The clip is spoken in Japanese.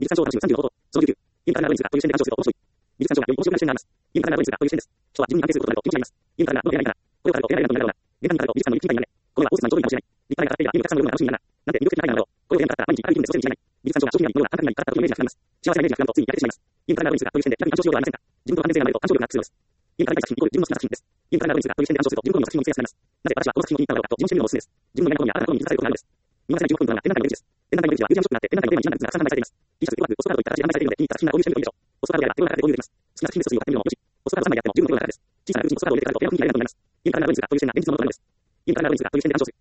術感情35報道、その19、インターナルドイツがという視点で鑑賞すると面白い。技術感情がより面白くなります。インターナルドイツがという視点です。人は自分に関係することになると気持ちになります。インターナルドの出会いから、これをからと出会いなんとなるだろうな。現代にからと技術感の一気になるね。これは大津さんの上位かもしれない。立派な方や家にお客さんのような楽しみになるな。なんて魅力的な愛なんだろう。これをやんだったら毎日ある気分で過ごせるに違いない。技術感情が正直なような簡単になり、体というイメージが膨らみます。幸せなイメージが膨らむとついにやってしまいます。インターナルドイツがという視点で逆に干渉しようではありませんか。自分との安全性がないと干渉力が必要です。インターナルド作品イコール自分の好きな作品です。インターナルドイツがという視点で鑑賞すると自分好みの作品を見つけやすくなります。なぜ私はこの作品を気に入ったのだろうかと自問してみるのもおすすめです。自分の嫌な好みや新たな好みに満たされることがあるのです。見逃せない15分間が展覧会の出口です。展覧会の出口はミュージアムショップがあって、展覧会のテーマにちなんだグッズがたくさん販売されています。T シャツ、語学、ポストカードといった形で販売されているので、気に入った作品なら購入してみるといいでしょう。ポストカードやら手をかけて購入できます。好きな作品の一つを買ってみるのもよし。ポストカード3枚やっても十分の手の中です。小さなグッズにポストカードを入れてからと部屋の雰囲気になれるなと思います。インターナルドイツがという視点で現実のものとなります。インターナルドイツがという視点で鑑賞する。